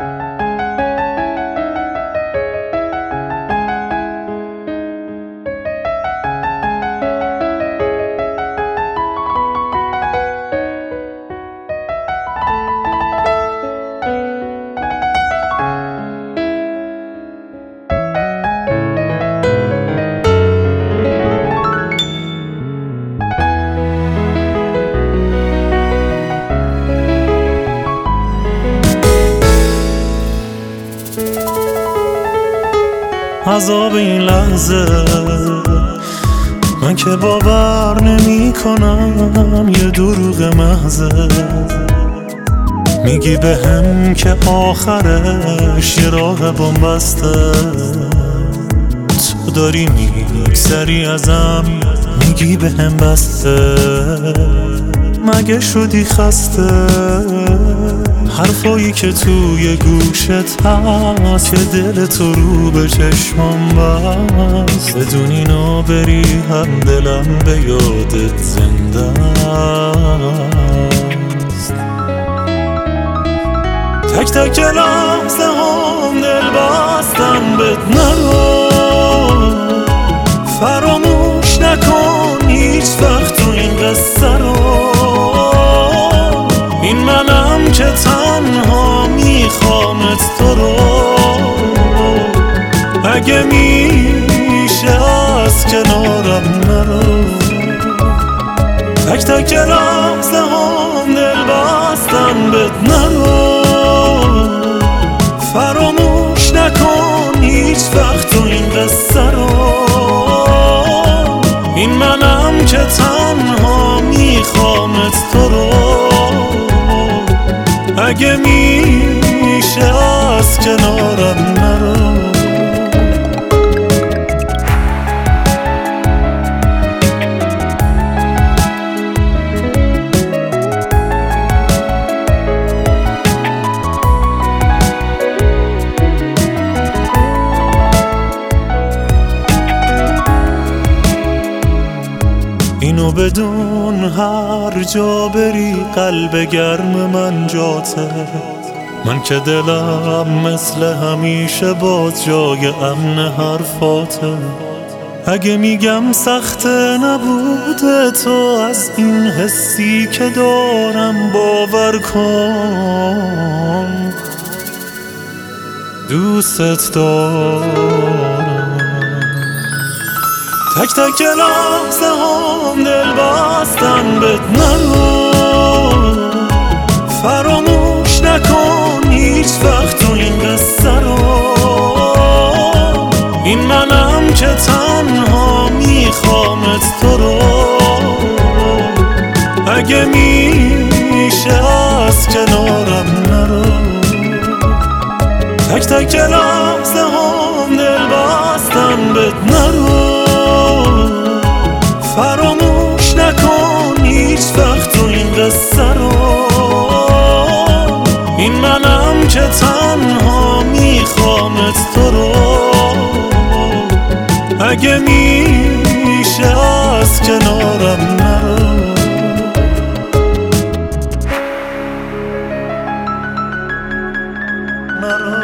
عذاب این لحظه من که باور نمی کنم یه دروغ محضه. میگی به هم که آخرش یه راه بن‌بسته، تو داری میگذری ازم میگی به هم بسته. مگه شدی خسته؟ حرفایی که توی گوشت هست که دل تو رو به چشمم بست، بدون اینو بری هم دلم به یادت زنده است. تک تک لحظه هم دل بستن بد نرو، فراموش نکن هیچ وقت تو این قصه رو. این منم که تنها میخوامت تو رو، اگه میشه از کنارم نرو. تک تک لحظه هم دل بستن بد نرو، فراموش نکن هیچ وقت تو این قصه رو. این منم که تنها میخوامت تو رو، اگه میشه از کنارم نرو. اینو بدون هر جا بری قلب گرم من جاته، من که دلم مثل همیشه باز جای امن حرفاته. اگه میگم سخته نبوده تو از این حسی که دارم باور کن، دوست دارم. تک تک لحظه هم دل بستن بد نرو، فراموش نکن هیچ وقت تو این قصه رو. این منم که تنها میخوامت تو رو، اگه میشه از کنارم نرو. تک تک لحظه هم دل بستن بد نرو، فراموش نکن هیچ وقت تو این قصه رو. این منم که تنها میخوامت تو رو، اگه میشه از کنارم نرو. نرو